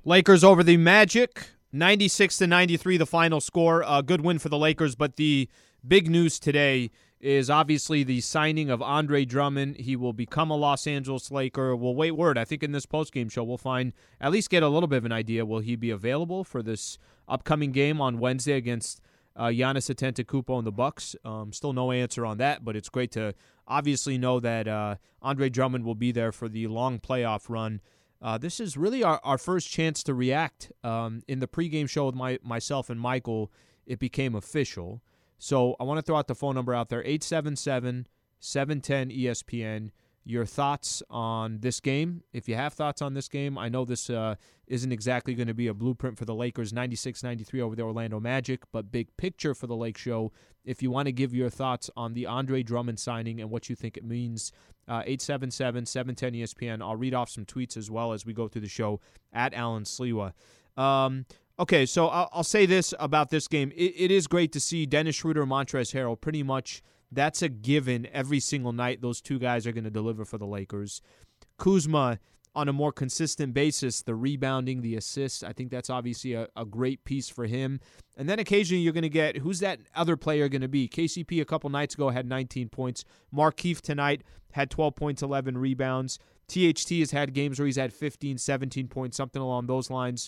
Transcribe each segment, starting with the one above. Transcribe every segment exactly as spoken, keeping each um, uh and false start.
Lakers over the Magic, ninety-six to ninety-three, the final score. A good win for the Lakers, but the big news today is obviously the signing of Andre Drummond. He will become a Los Angeles Laker. We'll wait word. I think in this postgame show we'll find, at least get a little bit of an idea. Will he be available for this upcoming game on Wednesday against uh, Giannis Antetokounmpo and the Bucks? Um, still no answer on that, but it's great to obviously know that uh, Andre Drummond will be there for the long playoff run. Uh, this is really our, our first chance to react. Um, in the pregame show with my, myself and Michael, it became official. So I want to throw out the phone number out there, eight seven seven, seven one zero, E S P N. Your thoughts on this game, if you have thoughts on this game. I know this uh, isn't exactly going to be a blueprint for the Lakers, ninety-six ninety-three over the Orlando Magic, but big picture for the Lake Show. If you want to give your thoughts on the Andre Drummond signing and what you think it means, uh, eight seven seven, seven one zero, E S P N. I'll read off some tweets as well as we go through the show at Alan Sliwa. Um, okay, so I'll, I'll say this about this game. It, it is great to see Dennis Schroeder and Montrezl Harrell. Pretty much that's a given every single night. Those two guys are going to deliver for the Lakers. Kuzma, on a more consistent basis, the rebounding, the assists, I think that's obviously a, a great piece for him. And then occasionally you're going to get, who's that other player going to be? K C P a couple nights ago had nineteen points. Markieff tonight had twelve points, eleven rebounds. T H T has had games where he's had fifteen, seventeen points, something along those lines.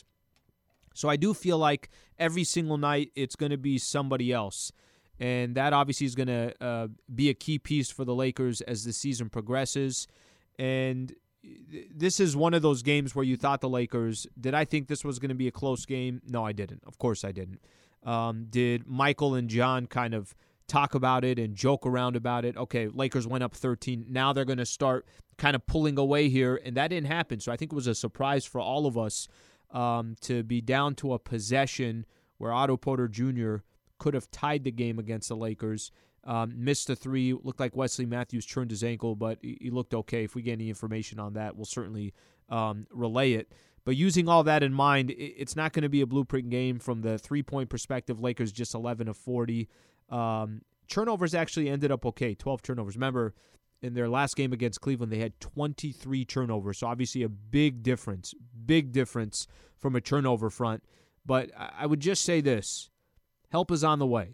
So I do feel like every single night it's going to be somebody else. And that obviously is going to uh, be a key piece for the Lakers as the season progresses. And this is one of those games where you thought the Lakers, did I think this was going to be a close game? No, I didn't. Of course I didn't. Um, did Michael and John kind of talk about it and joke around about it? Okay, Lakers went up thirteen. Now they're going to start kind of pulling away here, and that didn't happen. So I think it was a surprise for all of us um, to be down to a possession where Otto Porter Junior could have tied the game against the Lakers. Um, missed a three. Looked like Wesley Matthews turned his ankle, but he, he looked okay. If we get any information on that, we'll certainly um, relay it. But using all that in mind, it, it's not going to be a blueprint game from the three-point perspective. Lakers just eleven of forty. Um, turnovers actually ended up okay, twelve turnovers. Remember, in their last game against Cleveland, they had twenty-three turnovers. So obviously a big difference, big difference from a turnover front. But I would just say this. Help is on the way,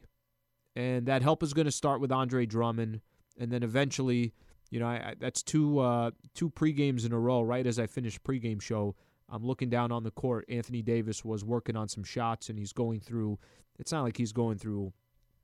and that help is going to start with Andre Drummond, and then eventually, you know, I, I, that's two uh, two pregames in a row. Right as I finished pregame show, I'm looking down on the court. Anthony Davis was working on some shots, and he's going through. It's not like he's going through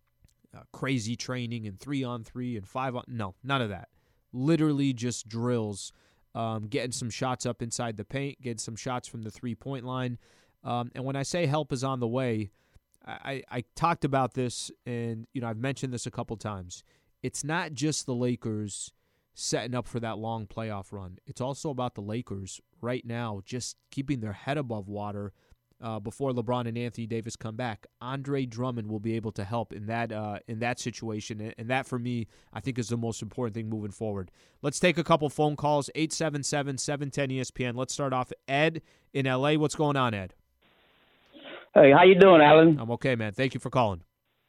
uh, crazy training and three on three and five on. No, none of that. Literally just drills, um, getting some shots up inside the paint, getting some shots from the three point line, um, and when I say help is on the way. I, I talked about this, and you know I've mentioned this a couple times. It's not just the Lakers setting up for that long playoff run. It's also about the Lakers right now just keeping their head above water uh, before LeBron and Anthony Davis come back. Andre Drummond will be able to help in that uh, in that situation, and that for me I think is the most important thing moving forward. Let's take a couple phone calls. eight seven seven, seven one zero, E S P N. Let's start off. Ed in L A. What's going on, Ed? Hey, how you doing, Alan? I'm okay, man. Thank you for calling.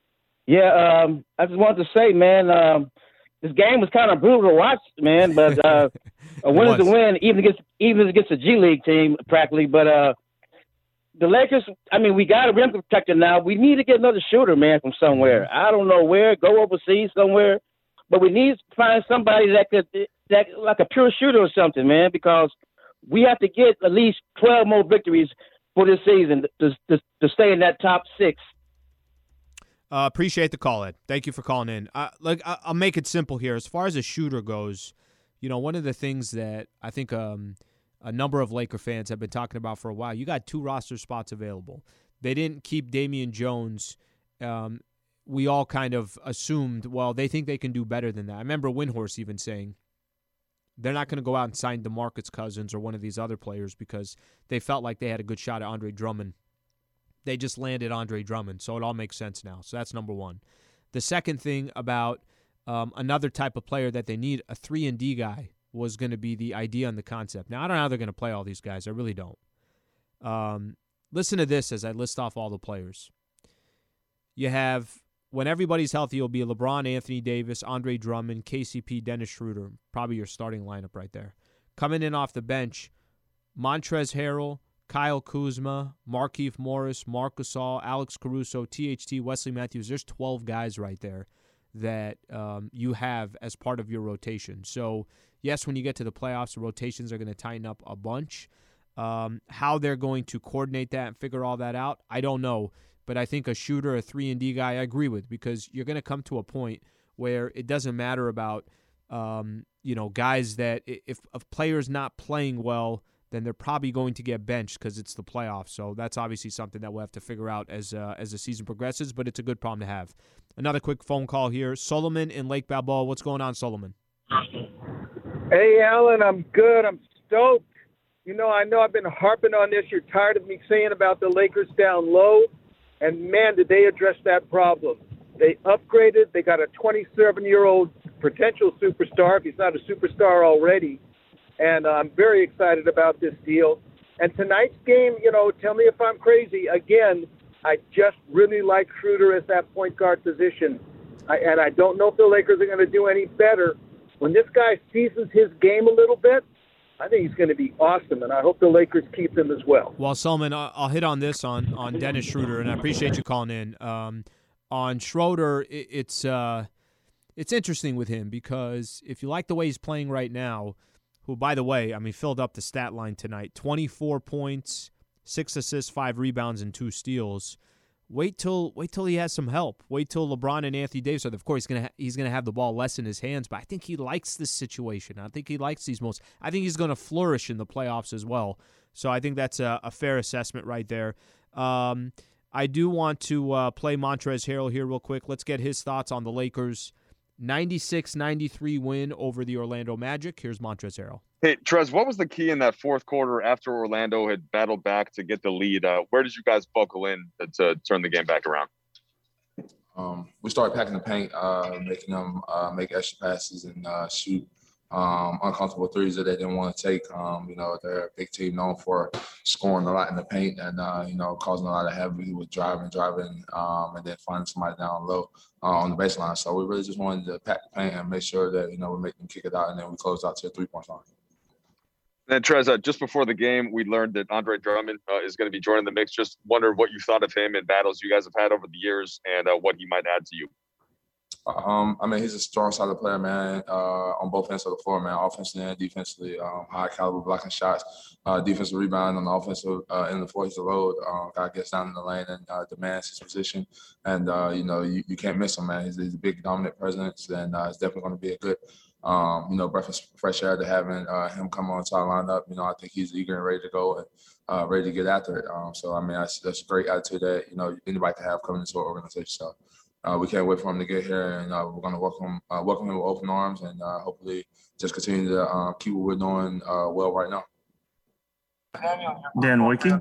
Yeah, um, I just wanted to say, man, um, this game was kind of brutal to watch, man. But uh, a win is a win, even against even against a G League team, practically. But uh, the Lakers, I mean, we got a rim protector now. We need to get another shooter, man, from somewhere. I don't know where. Go overseas somewhere. But we need to find somebody that could, that like a pure shooter or something, man, because we have to get at least twelve more victories for this season to, to to stay in that top six. Uh, appreciate the call, Ed. Thank you for calling in. Uh, like I'll make it simple here. As far as a shooter goes, you know, one of the things that I think um, a number of Laker fans have been talking about for a while, you got two roster spots available. They didn't keep Damian Jones. Um, we all kind of assumed, well, they think they can do better than that. I remember Windhorst even saying, they're not going to go out and sign DeMarcus Cousins or one of these other players because they felt like they had a good shot at Andre Drummond. They just landed Andre Drummond, so it all makes sense now. So that's number one. The second thing about um, another type of player that they need, a three and D guy, was going to be the idea and the concept. Now, I don't know how they're going to play all these guys. I really don't. Um, listen to this as I list off all the players. You have... When everybody's healthy, it'll be LeBron, Anthony Davis, Andre Drummond, K C P, Dennis Schroeder. Probably your starting lineup right there. Coming in off the bench, Montrezl Harrell, Kyle Kuzma, Markieff Morris, Marc Gasol, Alex Caruso, T H T, Wesley Matthews. There's twelve guys right there that um, you have as part of your rotation. So, yes, when you get to the playoffs, the rotations are going to tighten up a bunch. Um, how they're going to coordinate that and figure all that out, I don't know. But I think a shooter, a three and D guy, I agree with, because you're going to come to a point where it doesn't matter about, um, you know, guys that if a player's not playing well, then they're probably going to get benched because it's the playoffs. So that's obviously something that we'll have to figure out as uh, as the season progresses, but it's a good problem to have. Another quick phone call here. Solomon in Lake Balboa. What's going on, Solomon? Hey, Alan, I'm good. I'm stoked. You know, I know I've been harping on this. You're tired of me saying about the Lakers down low. And, man, did they address that problem. They upgraded. They got a twenty-seven-year-old potential superstar, if he's not a superstar already. And uh, I'm very excited about this deal. And tonight's game, you know, tell me if I'm crazy. Again, I just really like Schroeder as that point guard position. I, and I don't know if the Lakers are going to do any better. When this guy seasons his game a little bit, I think he's going to be awesome, and I hope the Lakers keep him as well. Well, Solomon, I'll hit on this on, on Dennis Schroeder, and I appreciate you calling in. Um, on Schroeder, it, it's uh, it's interesting with him because if you like the way he's playing right now, who, by the way, I mean, filled up the stat line tonight, twenty-four points, six assists, five rebounds, and two steals. Wait till wait till he has some help. Wait till LeBron and Anthony Davis are. Of course, he's gonna ha- he's gonna have the ball less in his hands, but I think he likes this situation. I think he likes these most. I think he's gonna flourish in the playoffs as well. So I think that's a, a fair assessment right there. Um, I do want to uh, play Montrezl Harrell here real quick. Let's get his thoughts on the Lakers' ninety-six ninety-three win over the Orlando Magic. Here's Montrezl Harrell. Hey, Trez, what was the key in that fourth quarter after Orlando had battled back to get the lead? Uh, where did you guys buckle in to, to turn the game back around? Um, we started packing the paint, uh, making them uh, make extra passes and uh, shoot um, uncomfortable threes that they didn't want to take. Um, you know, they're a big team known for scoring a lot in the paint and, uh, you know, causing a lot of heavy with driving, driving, um, and then finding somebody down low uh, on the baseline. So we really just wanted to pack the paint and make sure that, you know, we make them kick it out, and then we close out to a three-point line. And Trez, uh, just before the game, we learned that Andre Drummond uh, is going to be joining the mix. Just wonder what you thought of him in battles you guys have had over the years and uh, what he might add to you. Um, I mean, he's a strong-sided player, man, uh, on both ends of the floor, man, offensively and defensively. Um, high-caliber blocking shots, uh, defensive rebound on the offensive uh, end of the floor. He's a load. Um, guy gets down in the lane and uh, demands his position. And, uh, you know, you, you can't miss him, man. He's, he's a big, dominant presence, and uh, it's definitely going to be a good – Um, you know, breath of fresh air to having uh, him come on top lineup. You know, I think he's eager and ready to go and uh, ready to get after it. Um, so, I mean, that's, that's a great attitude that, you know, anybody can have coming into our organization. So, uh, we can't wait for him to get here, and uh, we're going to welcome uh, welcome him with open arms and uh, hopefully just continue to uh, keep what we're doing uh, well right now. Dan Wojcicki.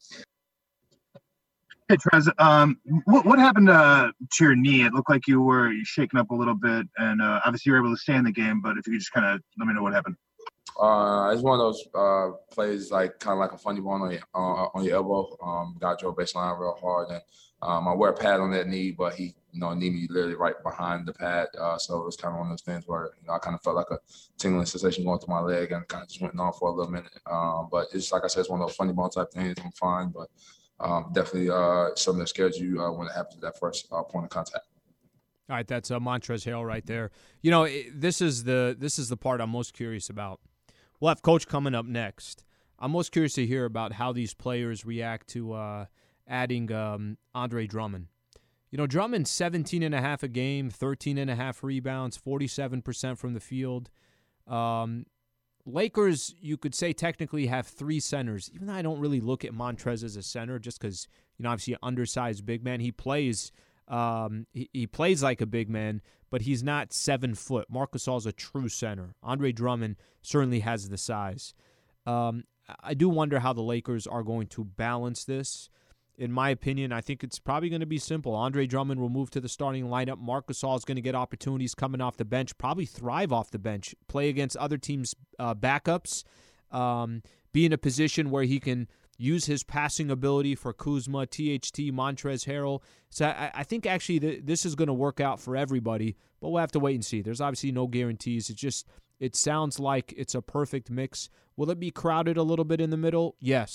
Hey, Trez, um, what, what happened uh, to your knee? It looked like you were shaken up a little bit, and uh, obviously you were able to stay in the game, but if you could just kind of let me know what happened. Uh, it's one of those uh, plays, like kind of like a funny ball on your, uh, on your elbow. Um, guy drove baseline real hard, and um, I wear a pad on that knee, but he, you know, knee me literally right behind the pad. Uh, so it was kind of one of those things where, you know, I kind of felt like a tingling sensation going through my leg and kind of just went on for a little minute. Um, but it's like I said, it's one of those funny ball type things. I'm fine, but um, definitely uh, something that scares you uh, when it happens at that first uh, point of contact. All right, that's uh, Montrezl Harrell right there. You know, it, this is the this is the part I'm most curious about. We'll have Coach coming up next. I'm most curious to hear about how these players react to uh, adding um, Andre Drummond. You know, Drummond, seventeen and a half a game, thirteen and a half rebounds, forty-seven percent from the field. Um, Lakers, you could say, technically have three centers, even though I don't really look at Montrez as a center just because, you know, obviously an undersized big man. He plays um, he, he plays like a big man, but he's not seven foot. Marc Gasol is a true center. Andre Drummond certainly has the size. Um, I do wonder how the Lakers are going to balance this. In my opinion, I think it's probably going to be simple. Andre Drummond will move to the starting lineup. Marc Gasol is going to get opportunities coming off the bench, probably thrive off the bench, play against other teams' uh, backups, um, be in a position where he can use his passing ability for Kuzma, T H T, Montrezl Harrell. So I, I think actually th- this is going to work out for everybody, but we'll have to wait and see. There's obviously no guarantees. It just it sounds like it's a perfect mix. Will it be crowded a little bit in the middle? Yes.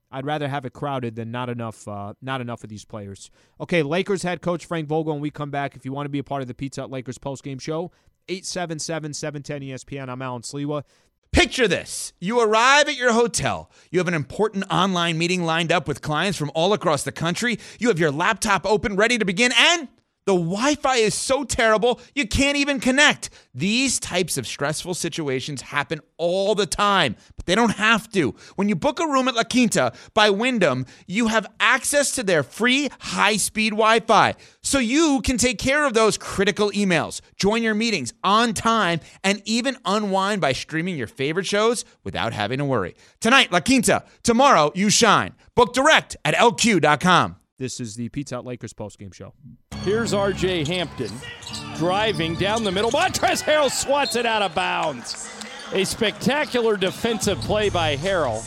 I'd rather have it crowded than not enough uh, not enough of these players. Okay, Lakers head coach Frank Vogel, and we come back. If you want to be a part of the Pizza Hut Lakers postgame show, eight seven seven, seven one zero, E S P N. I'm Alan Sliwa. Picture this. You arrive at your hotel. You have an important online meeting lined up with clients from all across the country. You have your laptop open, ready to begin, and the Wi-Fi is so terrible, you can't even connect. These types of stressful situations happen all the time, but they don't have to. When you book a room at La Quinta by Wyndham, you have access to their free high-speed Wi-Fi, so you can take care of those critical emails, join your meetings on time, and even unwind by streaming your favorite shows without having to worry. Tonight, La Quinta. Tomorrow, you shine. Book direct at L Q dot com. This is the Pizza Hut Lakers postgame show. Here's R J Hampton driving down the middle. Montrezl Harrell swats it out of bounds. A spectacular defensive play by Harrell,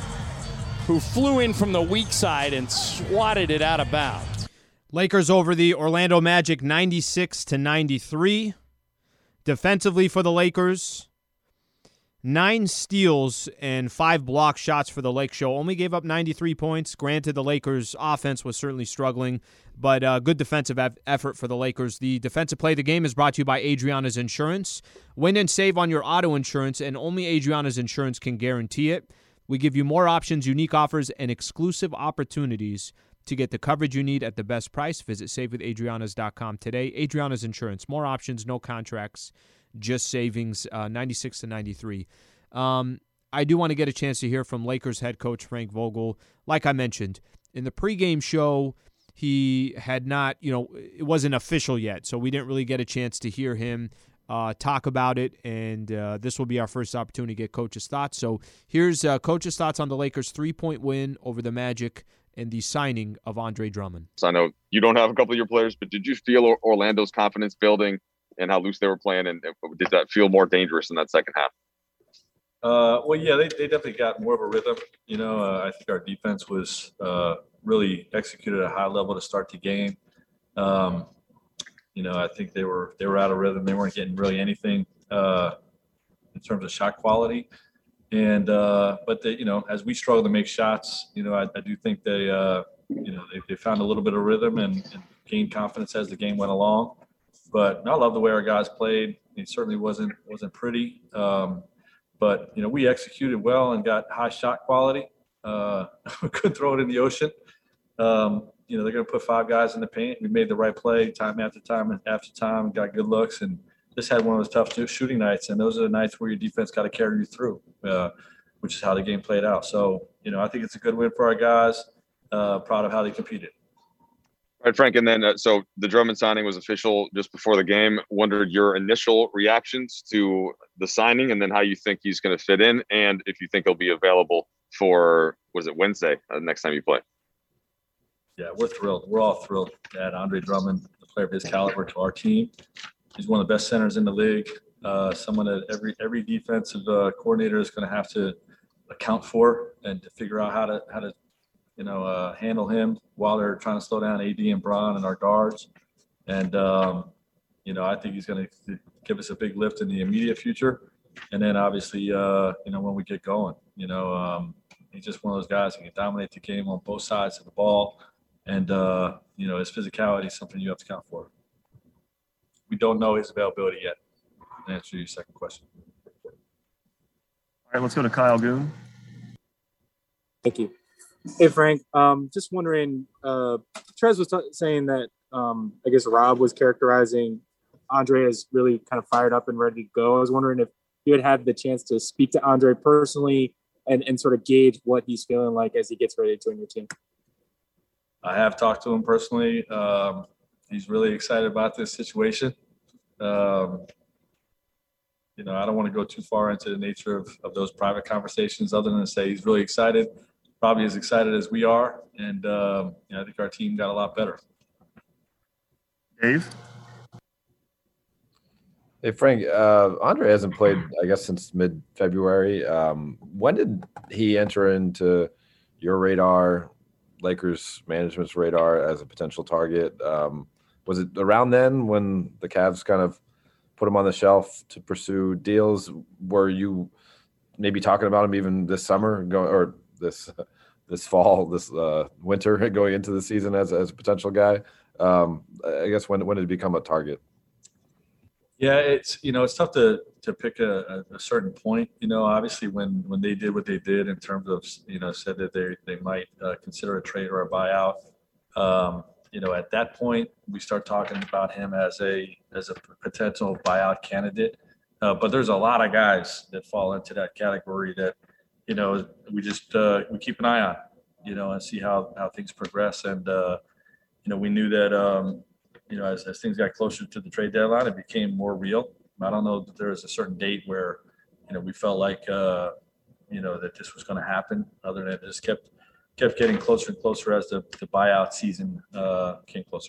who flew in from the weak side and swatted it out of bounds. Lakers over the Orlando Magic ninety-six to ninety-three. Defensively for the Lakers, nine steals and five block shots for the Lake Show. Only gave up ninety-three points. Granted, the Lakers' offense was certainly struggling, but uh, good defensive eff- effort for the Lakers. The defensive play of the game is brought to you by Adriana's Insurance. Win and save on your auto insurance, and only Adriana's Insurance can guarantee it. We give you more options, unique offers, and exclusive opportunities to get the coverage you need at the best price. Visit save with adrianas dot com today. Adriana's Insurance. More options, no contracts. Just savings, uh, ninety-six to ninety-three. Um, I do want to get a chance to hear from Lakers head coach Frank Vogel. Like I mentioned, in the pregame show, he had not, you know, it wasn't official yet, so we didn't really get a chance to hear him uh, talk about it, and uh, this will be our first opportunity to get Coach's thoughts. So here's uh, Coach's thoughts on the Lakers' three-point win over the Magic and the signing of Andre Drummond. So I know you don't have a couple of your players, but did you feel Orlando's confidence building and how loose they were playing, and did that feel more dangerous in that second half? Uh, well, yeah, they, they definitely got more of a rhythm. You know, uh, I think our defense was uh, really executed at a high level to start the game. Um, you know, I think they were they were out of rhythm. They weren't getting really anything uh, in terms of shot quality. And uh, but they, you know, as we struggle to make shots, you know, I, I do think they, uh, you know, they, they found a little bit of rhythm and, and gained confidence as the game went along. But I love the way our guys played. It certainly wasn't wasn't pretty, um, but you know we executed well and got high shot quality. Uh, we couldn't throw it in the ocean. Um, you know they're going to put five guys in the paint. We made the right play time after time and after time, and got good looks. And just had one of those tough shooting nights. And those are the nights where your defense got to carry you through, uh, which is how the game played out. So you know I think it's a good win for our guys. Uh, proud of how they competed. All right, Frank, and then uh, so the Drummond signing was official just before the game. Wondered your initial reactions to the signing, and then how you think he's going to fit in, and if you think he'll be available for, was it Wednesday, uh, next time you play? Yeah, we're thrilled. We're all thrilled to add Andre Drummond, a player of his caliber, to our team. He's one of the best centers in the league, uh, someone that every every defensive uh, coordinator is going to have to account for and to figure out how to how to you know, uh, handle him while they're trying to slow down A D and Bron and our guards. And, um, you know, I think he's going to give us a big lift in the immediate future. And then obviously, uh, you know, when we get going, you know, um, he's just one of those guys who can dominate the game on both sides of the ball. And, uh, you know, his physicality is something you have to count for. We don't know his availability yet, to answer your second question. All right, let's go to Kyle Goon. Thank you. Hey, Frank, um, just wondering, uh, Trez was t- saying that, um, I guess Rob was characterizing Andre as really kind of fired up and ready to go. I was wondering if you had had the chance to speak to Andre personally and, and sort of gauge what he's feeling like as he gets ready to join your team. I have talked to him personally. Um, he's really excited about this situation. Um, you know, I don't want to go too far into the nature of, of those private conversations other than to say he's really excited. Probably as excited as we are, and um, you know, I think our team got a lot better. Dave? Hey, Frank, uh, Andre hasn't played, I guess, since mid-February. Um, when did he enter into your radar, Lakers management's radar, as a potential target? Um, was it around then when the Cavs kind of put him on the shelf to pursue deals? Were you maybe talking about him even this summer, go, or this this fall, this uh, winter, going into the season as as a potential guy. Um, I guess when when did it become a target? Yeah, it's you know it's tough to to pick a, a certain point. You know, obviously when when they did what they did in terms of you know said that they they might uh, consider a trade or a buyout. Um, you know, at that point we start talking about him as a as a potential buyout candidate. Uh, but there's a lot of guys that fall into that category that you know we just uh, we keep an eye on. You know, and see how how things progress. And uh, you know, we knew that. Um, You know, as, as things got closer to the trade deadline, it became more real. I don't know that there was a certain date where, you know, we felt like, uh, you know, that this was going to happen. Other than it just kept kept getting closer and closer as the, the buyout season uh, came closer.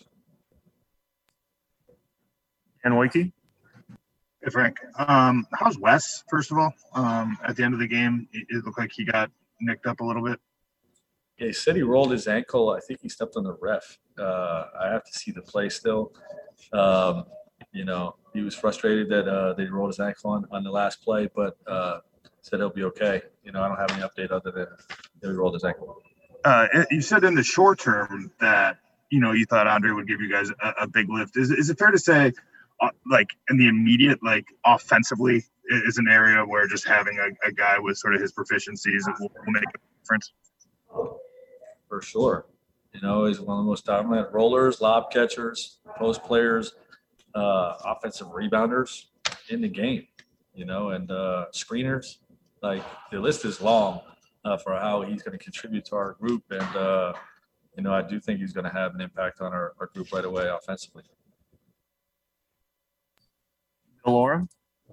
And Wakey? Hey, Frank. Um, how's Wes, first of all? Um, at the end of the game, it, it looked like he got nicked up a little bit. Yeah, he said he rolled his ankle. I think he stepped on the ref. Uh, I have to see the play still. Um, you know, he was frustrated that uh, they rolled his ankle on, on the last play, but uh, said he'll be okay. You know, I don't have any update other than that he rolled his ankle. Uh, you said in the short term that, you know, you thought Andre would give you guys a, a big lift. Is, is it fair to say, uh, like, in the immediate, like, offensively is an area where just having a, a guy with sort of his proficiencies will, will make a difference? For sure. You know, he's one of the most dominant rollers, lob catchers, post players, uh, offensive rebounders in the game, you know, and uh, screeners. Like, the list is long uh, for how he's going to contribute to our group. And, uh, you know, I do think he's going to have an impact on our, our group right away offensively. Laura?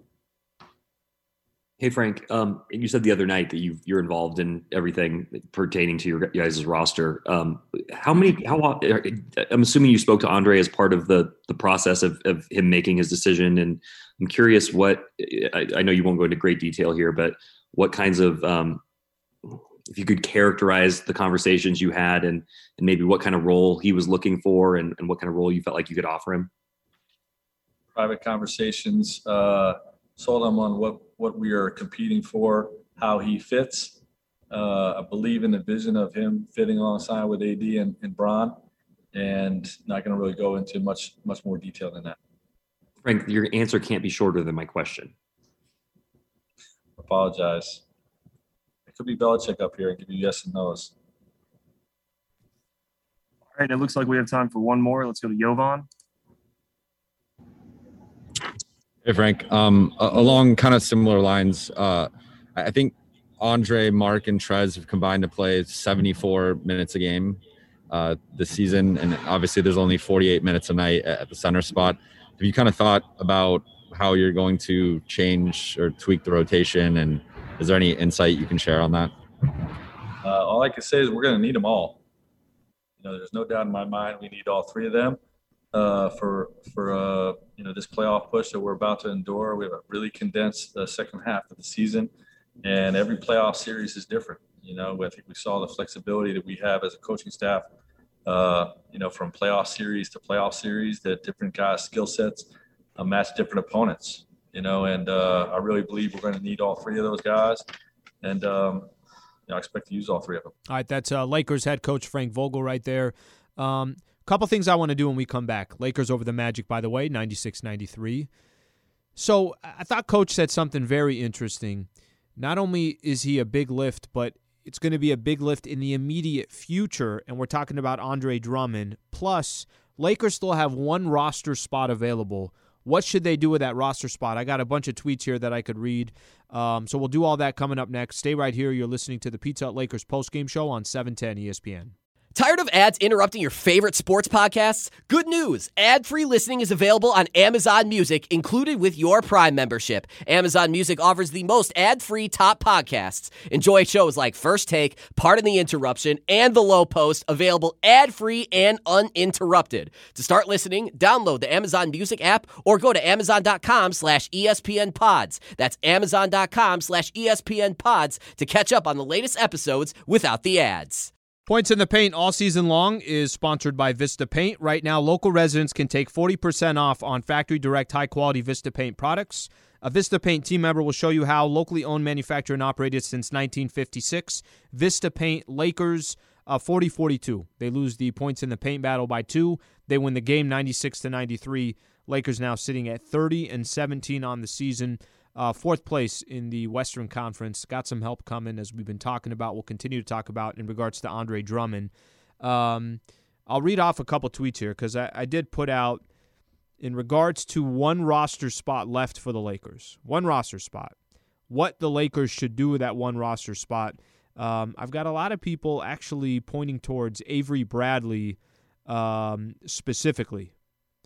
Hey, Frank, um, you said the other night that you, you're involved in everything pertaining to your guys' roster. Um, how many, how, I'm assuming you spoke to Andre as part of the the process of, of him making his decision. And I'm curious what, I, I know you won't go into great detail here, but what kinds of, um, if you could characterize the conversations you had and, and maybe what kind of role he was looking for and, and what kind of role you felt like you could offer him. Private conversations, uh, sold him on what, what we are competing for, how he fits. Uh, I believe in the vision of him fitting alongside with A D and, and Bron, and not going to really go into much much more detail than that. Frank, your answer can't be shorter than my question. Apologize. It could be Belichick up here and give you yes and no's. All right, it looks like we have time for one more. Let's go to Jovan. Hey, Frank. Um, along kind of similar lines, uh, I think Andre, Mark, and Trez have combined to play seventy-four minutes a game uh, this season, and obviously there's only forty-eight minutes a night at the center spot. Have you kind of thought about how you're going to change or tweak the rotation, and is there any insight you can share on that? Uh, all I can say is we're going to need them all. You know, there's no doubt in my mind we need all three of them. Uh, for for uh, you know this playoff push that we're about to endure. We have a really condensed uh, second half of the season, and every playoff series is different. You know, I think we saw the flexibility that we have as a coaching staff. Uh, you know, from playoff series to playoff series, that different guys' skill sets uh, match different opponents. You know, and uh, I really believe we're going to need all three of those guys, and um, you know, I expect to use all three of them. All right, that's uh, Lakers head coach Frank Vogel right there. Um, Couple things I want to do when we come back. Lakers over the Magic, by the way, ninety-six ninety-three. So I thought Coach said something very interesting. Not only is he a big lift, but it's going to be a big lift in the immediate future, and we're talking about Andre Drummond. Plus, Lakers still have one roster spot available. What should they do with that roster spot? I got a bunch of tweets here that I could read. Um, so we'll do all that coming up next. Stay right here. You're listening to the Pizza Hut Lakers postgame show on seven ten E S P N. Tired of ads interrupting your favorite sports podcasts? Good news. Ad-free listening is available on Amazon Music, included with your Prime membership. Amazon Music offers the most ad-free top podcasts. Enjoy shows like First Take, Pardon the Interruption, and The Low Post, available ad-free and uninterrupted. To start listening, download the Amazon Music app or go to amazon.com slash ESPN pods. That's amazon.com slash ESPN pods to catch up on the latest episodes without the ads. Points in the Paint all season long is sponsored by Vista Paint. Right now, local residents can take forty percent off on factory direct high-quality Vista Paint products. A Vista Paint team member will show you how. Locally owned, manufactured, and operated since nineteen fifty-six. Vista Paint, Lakers, uh, forty forty-two. They lose the points in the paint battle by two. They win the game ninety-six to ninety-three. Lakers now sitting at thirty and seventeen on the season. Uh, fourth place in the Western Conference. Got some help coming, as we've been talking about. We'll continue to talk about in regards to Andre Drummond. Um, I'll read off a couple tweets here because I, I did put out in regards to one roster spot left for the Lakers. One roster spot. What the Lakers should do with that one roster spot. Um, I've got a lot of people actually pointing towards Avery Bradley um, specifically.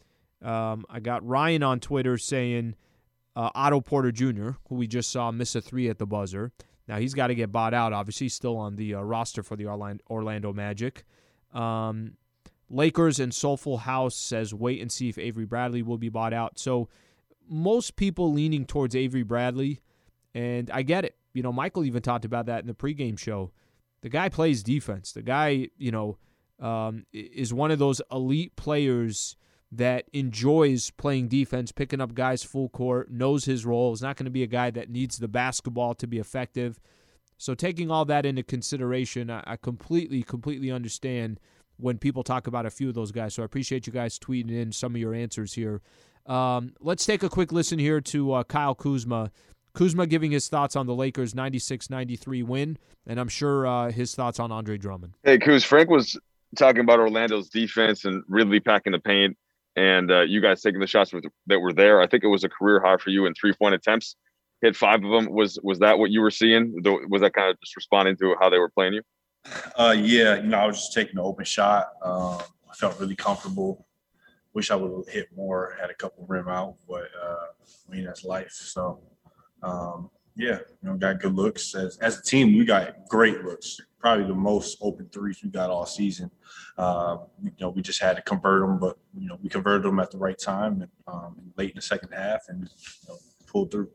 Um, I got Ryan on Twitter saying uh, Otto Porter Junior, who we just saw miss a three at the buzzer. Now, he's got to get bought out. Obviously, he's still on the uh, roster for the Orlando Magic. Um, Lakers and Soulful House says wait and see if Avery Bradley will be bought out. So most people leaning towards Avery Bradley, and I get it. You know, Michael even talked about that in the pregame show. The guy plays defense. The guy, you know, um, is one of those elite players that enjoys playing defense, picking up guys full court, knows his role, is not going to be a guy that needs the basketball to be effective. So taking all that into consideration, I, I completely, completely understand when people talk about a few of those guys. So I appreciate you guys tweeting in some of your answers here. Um, let's take a quick listen here to uh, Kyle Kuzma. Kuzma giving his thoughts on the Lakers' ninety-six ninety-three win, and I'm sure uh, his thoughts on Andre Drummond. Hey, Kuz, Frank was talking about Orlando's defense and really packing the paint, and uh, you guys taking the shots with, that were there. I think it was a career high for you in three-point attempts. Hit five of them. Was was that what you were seeing? Was that kind of just responding to how they were playing you? Uh, yeah, you know, I was just taking the open shot. Um, I felt really comfortable. Wish I would have hit more, had a couple rim out, but uh, I mean, that's life. So, um, yeah, you know, got good looks. As, as a team, we got great looks. Probably the most open threes we got all season. Uh, you know, we just had to convert them, but, you know, we converted them at the right time and um, late in the second half and you know, pulled through.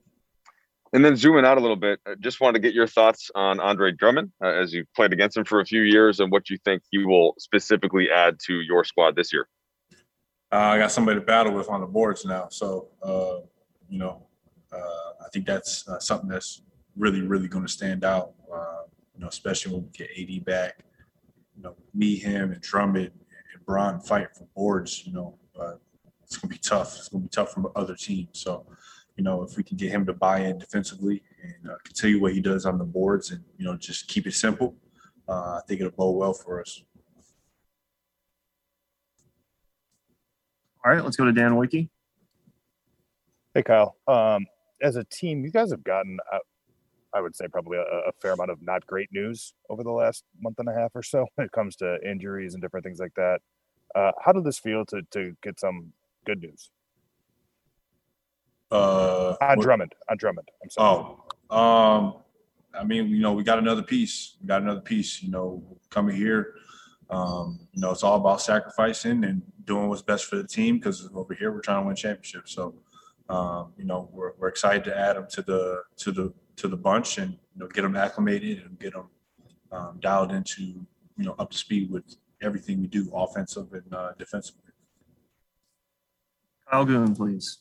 And then zooming out a little bit, I just wanted to get your thoughts on Andre Drummond uh, as you played against him for a few years and what you think he will specifically add to your squad this year. Uh, I got somebody to battle with on the boards now. So, uh, you know, uh, I think that's uh, something that's really, really going to stand out, uh, you know, especially when we get A D back. You know, me, him, and Drummond and Bron fighting for boards, you know, uh, it's going to be tough. It's going to be tough from other teams. So, you know, if we can get him to buy in defensively and uh, continue what he does on the boards and, you know, just keep it simple, uh, I think it'll bode well for us. All right, let's go to Dan Wiki. Hey, Kyle. Um, as a team, you guys have gotten, uh, I would say, probably a, a fair amount of not great news over the last month and a half or so when it comes to injuries and different things like that. Uh, how did this feel to to get some good news? Uh, on Drummond, on Drummond. I'm sorry. Oh, um, I mean, you know, we got another piece. We got another piece. You know, coming here, um, you know, it's all about sacrificing and doing what's best for the team because over here we're trying to win championships. So, um, you know, we're we're excited to add them to the to the to the bunch and you know get them acclimated and get them um, dialed into you know up to speed with everything we do, offensive and uh, defensively. Kyle Goon, please.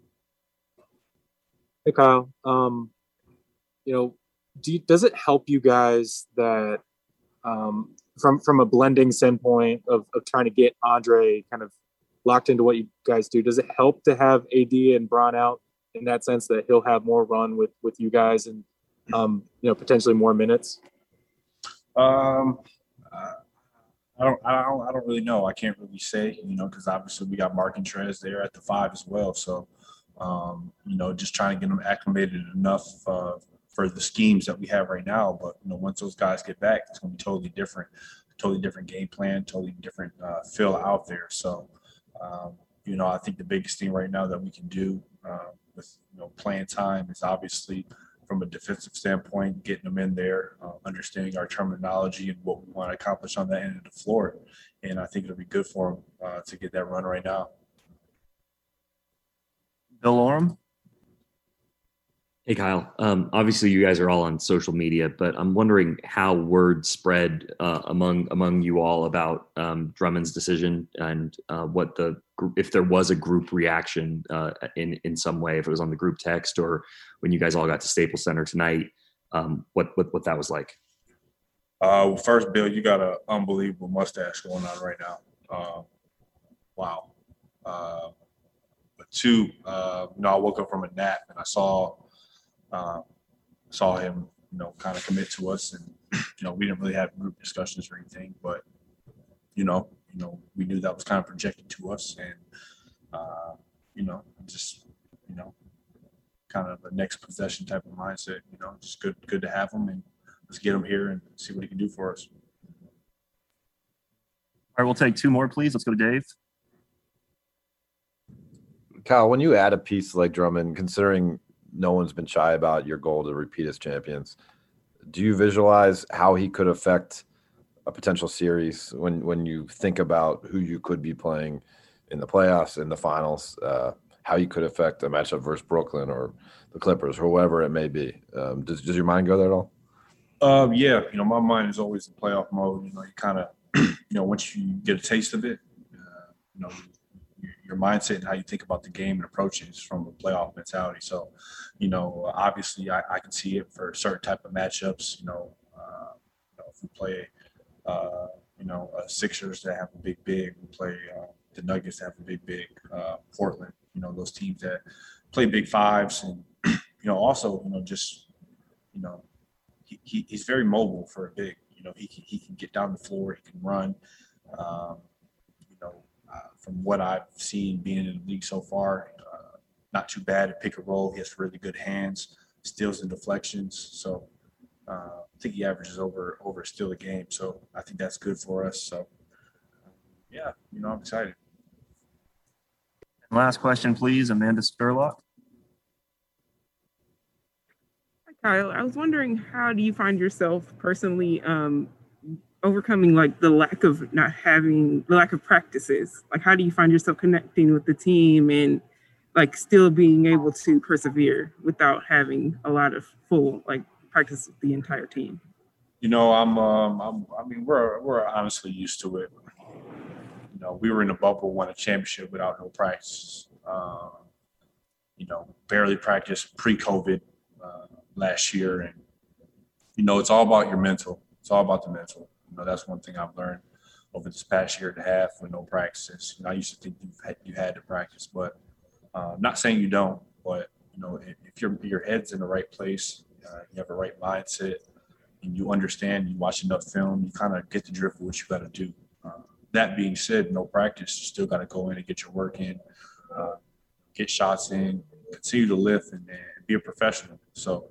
Hey, Kyle. Um, you know, do you, does it help you guys that um, from from a blending standpoint of, of trying to get Andre kind of locked into what you guys do? Does it help to have A D and Bron out in that sense that he'll have more run with with you guys and um, you know potentially more minutes? Um, uh, I don't, I don't, I don't really know. I can't really say, you know, because obviously we got Mark and Trez there at the five as well. So. Um, you know, just trying to get them acclimated enough uh, for the schemes that we have right now. But, you know, once those guys get back, it's going to be totally different, totally different game plan, totally different uh, feel out there. So, um, you know, I think the biggest thing right now that we can do uh, with, you know, playing time is obviously from a defensive standpoint, getting them in there, uh, understanding our terminology and what we want to accomplish on that end of the floor. And I think it'll be good for them uh, to get that run right now. Bill Oram. Hey, Kyle. Um, obviously, you guys are all on social media, but I'm wondering how word spread uh, among among you all about um, Drummond's decision and uh, what the if there was a group reaction uh, in in some way, if it was on the group text or when you guys all got to Staples Center tonight, um, what what what that was like. Uh, well, first, Bill, you got an unbelievable mustache going on right now. Uh, wow. Uh, but two, uh, you know, I woke up from a nap and I saw. Uh, saw him, you know, kind of commit to us, and you know, we didn't really have group discussions or anything, but you know, you know, we knew that was kind of projected to us, and uh, you know, just you know, kind of a next possession type of mindset. You know, just good, good to have him, and let's get him here and see what he can do for us. All right, we'll take two more, please. Let's go to Dave. Kyle, when you add a piece like Drummond, considering no one's been shy about your goal to repeat as champions, do you visualize how he could affect a potential series when, when you think about who you could be playing in the playoffs, in the finals, uh, how he could affect a matchup versus Brooklyn or the Clippers, or whoever it may be? Um, does, does your mind go there at all? Uh, yeah, you know, my mind is always in playoff mode. You know, you kind of, you know, once you get a taste of it, uh, you know, your mindset and how you think about the game and approaches from a playoff mentality. So, you know, obviously I, I can see it for certain type of matchups. You know, uh, you know if we play, uh, you know, uh, Sixers that have a big big, we play uh, the Nuggets that have a big big, uh, Portland. You know, those teams that play big fives, and you know, also, you know, just you know, he, he he's very mobile for a big. You know, he can, he can get down the floor, he can run. Um, you know. Uh, from what I've seen being in the league so far, uh, not too bad at pick and roll. He has really good hands, steals and deflections. So uh, I think he averages over over a steal a game. So I think that's good for us. So yeah, you know, I'm excited. Last question, please, Amanda Spurlock. Hi, Kyle. I was wondering, how do you find yourself personally um, overcoming like the lack of not having the lack of practices? Like, how do you find yourself connecting with the team and like still being able to persevere without having a lot of full like practice with the entire team? You know, I'm, um, I'm I mean, we're we're honestly used to it. You know, we were in a bubble, won a championship without no practice. Uh, you know, barely practiced pre-COVID uh, last year, and you know, it's all about your mental. It's all about the mental. You know, that's one thing I've learned over this past year and a half with no practices. You know, I used to think you had, you had to practice, but uh, I'm not saying you don't. But you know, if, if your your head's in the right place, uh, you have a right mindset, and you understand, you watch enough film, you kind of get the drift of what you got to do. Uh, that being said, no practice, you still got to go in and get your work in, uh, get shots in, continue to lift, and, and be a professional. So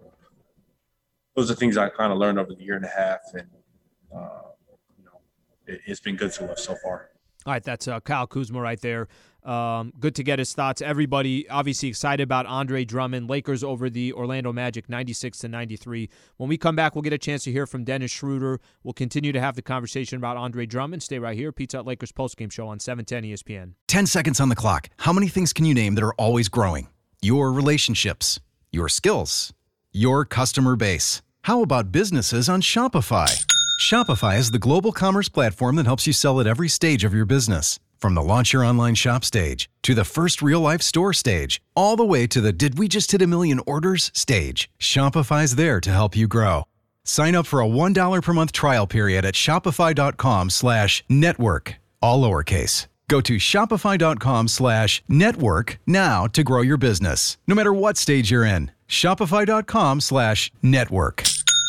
those are things I kind of learned over the year and a half, and uh, you know, it, it's been good to us so far. All right, that's uh, Kyle Kuzma right there. Um, good to get his thoughts. Everybody obviously excited about Andre Drummond. Lakers over the Orlando Magic, ninety-six to ninety-three. When we come back, we'll get a chance to hear from Dennis Schroeder. We'll continue to have the conversation about Andre Drummond. Stay right here. Pizza Hut Lakers postgame show on seven ten E S P N. Ten seconds on the clock. How many things can you name that are always growing? Your relationships, your skills, your customer base. How about businesses on Shopify? Shopify is the global commerce platform that helps you sell at every stage of your business. From the launch your online shop stage, to the first real-life store stage, all the way to the did we just hit a million orders stage, Shopify's there to help you grow. Sign up for a one dollar per month trial period at shopify.com slash network, all lowercase. Go to shopify.com slash network now to grow your business, no matter what stage you're in. Shopify.com slash network.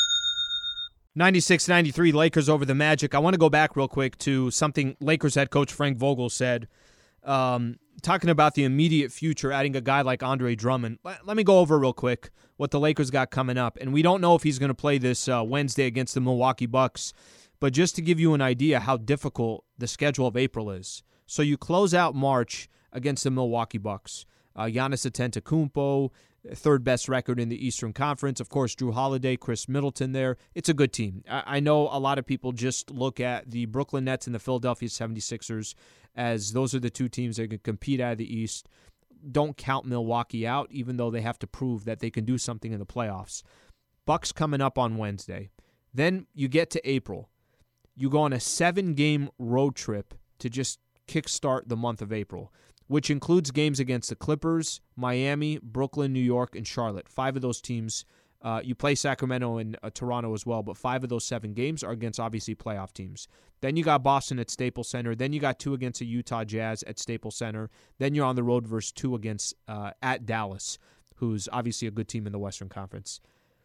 ninety-six ninety-three Lakers over the Magic. I want to go back real quick to something Lakers head coach Frank Vogel said, um, talking about the immediate future, adding a guy like Andre Drummond. Let, let me go over real quick what the Lakers got coming up. And we don't know if he's going to play this uh, Wednesday against the Milwaukee Bucks, but just to give you an idea how difficult the schedule of April is. So you close out March against the Milwaukee Bucks. Uh, Giannis Antetokounmpo, third best record in the Eastern Conference. Of course, Drew Holiday, Chris Middleton there. It's a good team. I, I know a lot of people just look at the Brooklyn Nets and the Philadelphia seventy-sixers as those are the two teams that can compete out of the East. don't count Milwaukee out, even though they have to prove that they can do something in the playoffs. Bucks coming up on Wednesday. Then you get to April. You go on a seven-game road trip to just kickstart the month of April, which includes games against the Clippers, Miami, Brooklyn, New York, and Charlotte. Five of those teams, uh, you play Sacramento and uh, Toronto as well, but five of those seven games are against, obviously, playoff teams. Then you got Boston at Staples Center. Then you got two against the Utah Jazz at Staples Center. Then you're on the road versus two against uh, at Dallas, who's obviously a good team in the Western Conference.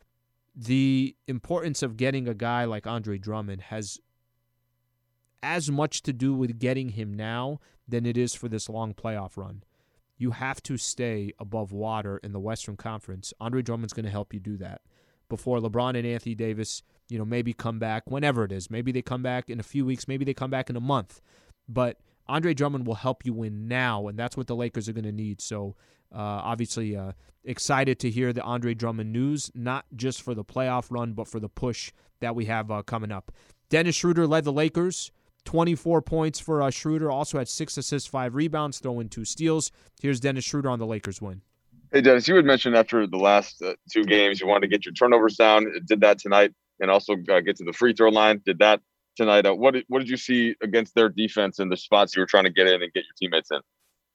The importance of getting a guy like Andre Drummond has as much to do with getting him now than it is for this long playoff run. You have to stay above water in the Western Conference. Andre Drummond's going to help you do that. Before LeBron and Anthony Davis, you know, maybe come back whenever it is. Maybe they come back in a few weeks. Maybe they come back in a month. But Andre Drummond will help you win now, and that's what the Lakers are going to need. So, uh, obviously, uh, excited to hear the Andre Drummond news, not just for the playoff run, but for the push that we have uh, coming up. Dennis Schroeder led the Lakers. twenty-four points for uh, Schroeder. Also had six assists, five rebounds, throw in two steals. Here's Dennis Schroeder on the Lakers win. Hey, Dennis, you had mentioned after the last uh, two games you wanted to get your turnovers down. Did that tonight, and also uh, get to the free throw line. Did that tonight. Uh, what, did, what did you see against their defense and the spots you were trying to get in and get your teammates in?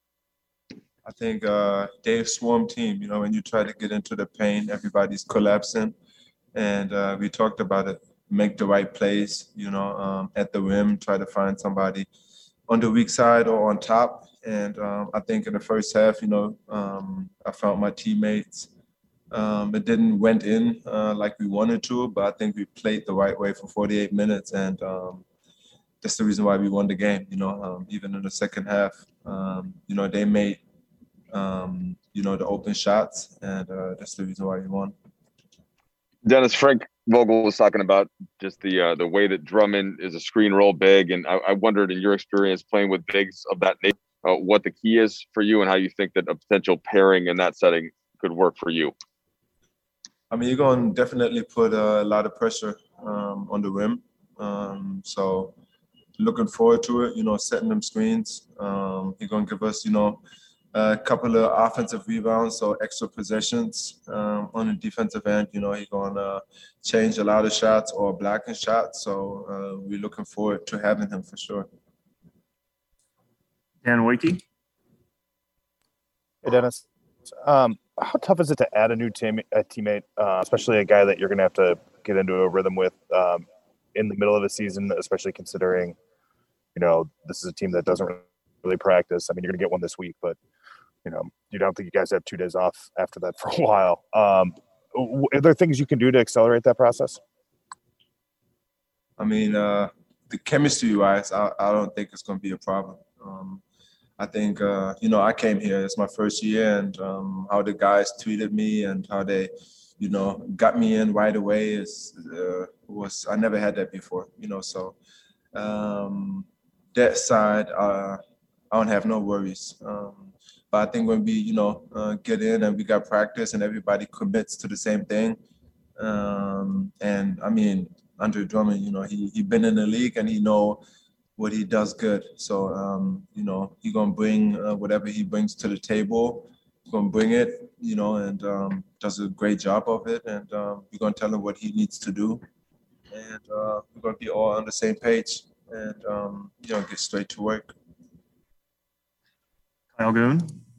I think uh, they're a swarm team. You know, when you try to get into the paint, everybody's collapsing. And uh, we talked about it. Make the right plays, you know, um, at the rim, try to find somebody on the weak side or on top. And um, I think in the first half, you know, um, I found my teammates. Um, it didn't went in uh, like we wanted to, but I think we played the right way for forty-eight minutes. And um, that's the reason why we won the game, you know, um, even in the second half. Um, you know, they made, um, you know, the open shots, and uh, that's the reason why we won. Dennis, Frank Vogel was talking about just the uh, the way that Drummond is a screen roll big, and I, I wondered, in your experience playing with bigs of that nature, uh, what the key is for you and how you think that a potential pairing in that setting could work for you. I mean, you're going to definitely put a lot of pressure um, on the rim. Um, so looking forward to it, you know, setting them screens. Um, you're going to give us, you know, a couple of offensive rebounds, so extra possessions um, on the defensive end. You know, he's going to change a lot of shots or blocking shots. So uh, we're looking forward to having him for sure. Dan Wojcicki. Hey, Dennis. Um, how tough is it to add a new team, a teammate, uh, especially a guy that you're going to have to get into a rhythm with um, in the middle of the season, especially considering, you know, this is a team that doesn't really practice. I mean, you're going to get one this week, but, you know, you don't think you guys have two days off after that for a while. Um, are there things you can do to accelerate that process? I mean, uh, the chemistry-wise, I, I don't think it's going to be a problem. Um, I think, uh, you know, I came here, it's my first year, and um, how the guys treated me and how they, you know, got me in right away is uh, was, I never had that before, you know, so um, that side, uh, I don't have no worries. Um, but I think when we, you know, uh, get in and we got practice and everybody commits to the same thing, um, and I mean, Andre Drummond, you know, he he been in the league and he know what he does good. So, um, you know, he going to bring uh, whatever he brings to the table. He's going to bring it, you know, and um, does a great job of it. And um, we're going to tell him what he needs to do. And uh, we're going to be all on the same page and, um, you know, get straight to work. Kyle Goon.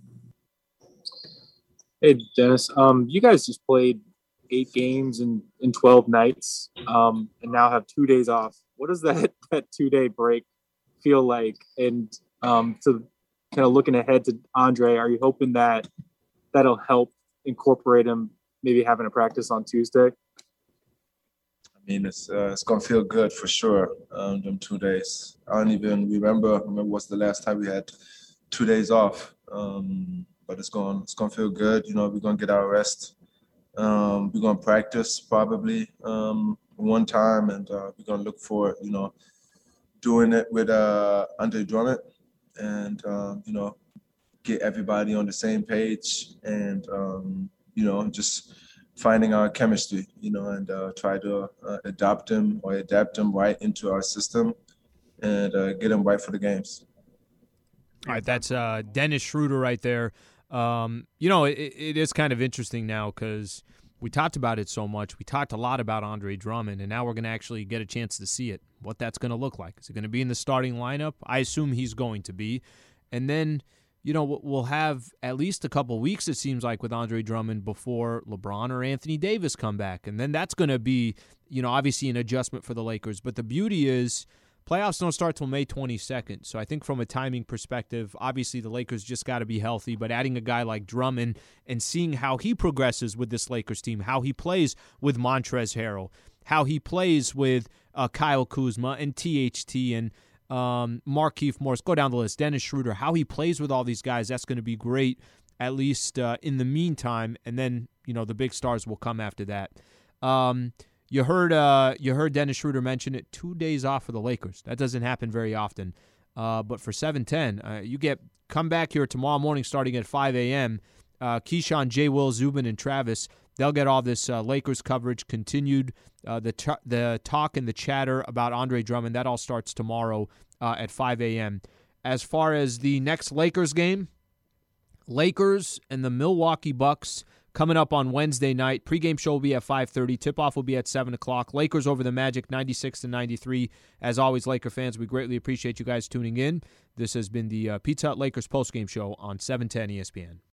Hey, Dennis. Um, you guys just played eight games in, in twelve nights um, and now have two days off. What does that, that two-day break feel like? And um, to kind of looking ahead to Andre, are you hoping that that'll help incorporate him maybe having a practice on Tuesday? I mean, it's uh, it's going to feel good for sure, um, them two days. I don't even remember, remember what's the last time we had two days off. Um, but it's going it's going to feel good. You know, we're going to get our rest. Um, we're going to practice probably um, one time, and uh, we're going to look for, you know, doing it with uh, Andre Drummond and, um, you know, get everybody on the same page and, um, you know, just finding our chemistry, you know, and uh, try to uh, adopt them or adapt them right into our system and uh, get them right for the games. All right, that's uh, Dennis Schroeder right there. Um, you know, it, it is kind of interesting now because we talked about it so much. We talked a lot about Andre Drummond, and now we're going to actually get a chance to see it, what that's going to look like. Is it going to be in the starting lineup? I assume he's going to be. And then, you know, we'll have at least a couple weeks, it seems like, with Andre Drummond before LeBron or Anthony Davis come back. And then that's going to be, you know, obviously an adjustment for the Lakers. But the beauty is playoffs don't start till May twenty-second. So I think from a timing perspective, obviously the Lakers just got to be healthy. But adding a guy like Drummond and seeing how he progresses with this Lakers team, how he plays with Montrezl Harrell, how he plays with uh, Kyle Kuzma and T H T and um, Markieff Morris, go down the list, Dennis Schroeder, how he plays with all these guys, that's going to be great, at least uh, in the meantime. And then, you know, the big stars will come after that. Um You heard uh, you heard Dennis Schroeder mention it, two days off for the Lakers. That doesn't happen very often. Uh, but for seven ten, uh, you get come back here tomorrow morning starting at five a.m. Uh, Keyshawn, J. Will, Zubin, and Travis, they'll get all this uh, Lakers coverage continued. Uh, the, t- the talk and the chatter about Andre Drummond, that all starts tomorrow uh, at five a.m. As far as the next Lakers game, Lakers and the Milwaukee Bucks coming up on Wednesday night. Pre-game show will be at five thirty. Tip-off will be at seven o'clock. Lakers over the Magic, ninety-six to ninety-three. As always, Laker fans, we greatly appreciate you guys tuning in. This has been the uh, Pizza Hut Lakers postgame show on seven ten E S P N.